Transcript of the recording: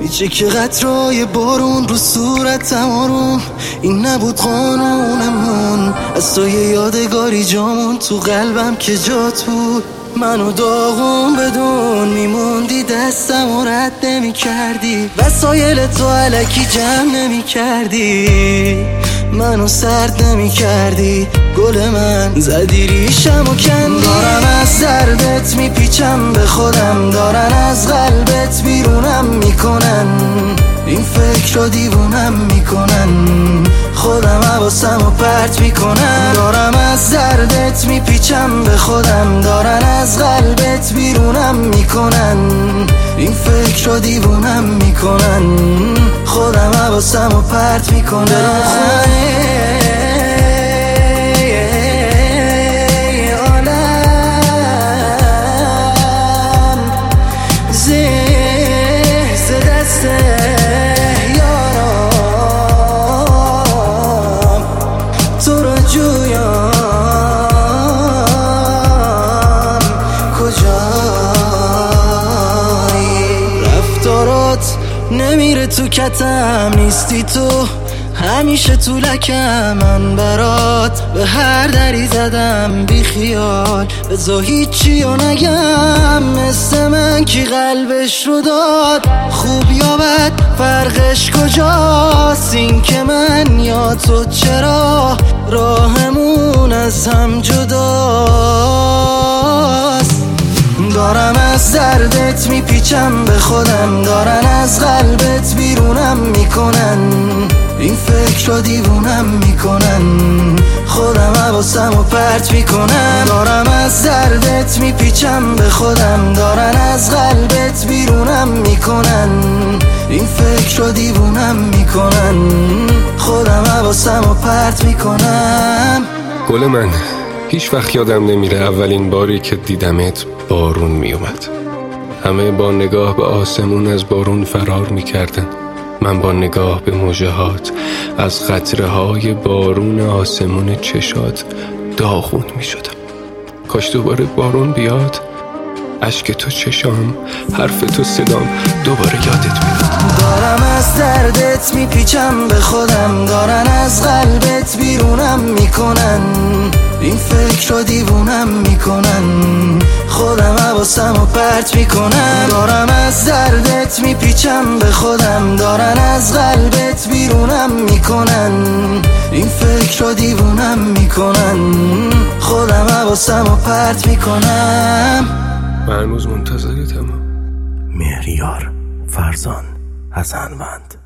میچه که قطرهای بارون رو صورتم آروم. این نبود قانونمون، از تو یه یادگاری جامون تو قلبم که جات بود. منو داغون بدون میموندی، دستم و رد نمی کردی، وسایل تو علکی جمع نمی کردی، منو سرد نمی کردی. گل من زدی ریشم و کندی. دارم از دردت میپیچم به خودم، دارن از قلبت بیرونم میکنن، این فکر رو دیوونم میکنن، خودم حواسم رو پرت میکنن. دارم از دردت میپیچم به خودم، دارن از قلبت بیرونم میکنن، این فکر رو دیوونم میکنن، خودم حواسم رو پرت میکنن. نمیره تو کتم، نیستی تو همیشه تو لکم. من برات به هر دری زدم بی خیال، بذار هیچی رو نگم. مثل من کی قلبش رو داد، خوب یا بد فرقش کجاست؟ این که من یا تو چرا راهمون از هم جداست؟ دارم از دردت میپیچم به خودم، دارن از قلبت بیرونم میکنن، این فکر رو دیوونم میکنن، خودم حواسم رو پرت میکنم. دارم از دردت میپیچم به خودم، دارن از قلبت بیرونم میکنن، این فکر رو دیوونم میکنن، خودم حواسم رو پرت میکنم. گل من هیچ وقت یادم نمیره اولین باری که دیدمت بارون میومد. همه با نگاه به آسمون از بارون فرار میکردن، من با نگاه به موجهات از قطره های بارون آسمون چشات داغون میشدم. کاش دوباره بارون بیاد، اشک تو چشام، حرف تو صدام دوباره یادت بیاد. دارم از دردت میپیچم به خودم، دارن از قلبت بیرونم میکنن، این فکر رو دیوونم میکنن، خودم حواسم رو پرت میکنم. دارم از دردت میپیچم به خودم، دارن از قلبت بیرونم میکنن، این فکر رو دیوونم میکنن، خودم حواسم رو پرت میکنم. من هنوز منتظرتم. مهریار فرزان حسنوند.